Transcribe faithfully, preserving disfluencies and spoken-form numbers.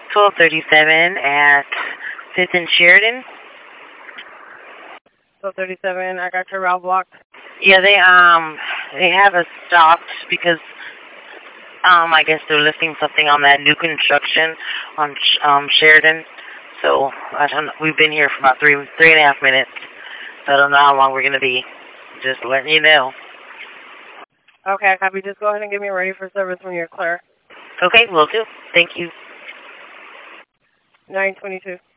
twelve thirty-seven at fifth and Sheridan. twelve thirty-seven, I got your route blocked. Yeah, they um they have us stopped because um I guess they're listing something on that new construction on um Sheridan. So I don't know. We've been here for about three three and a half minutes. So I don't know how long we're gonna be. Just letting you know. Okay, copy. Just go ahead and get me ready for service when you're clear. Okay, will do. Thank you. nine twenty-two.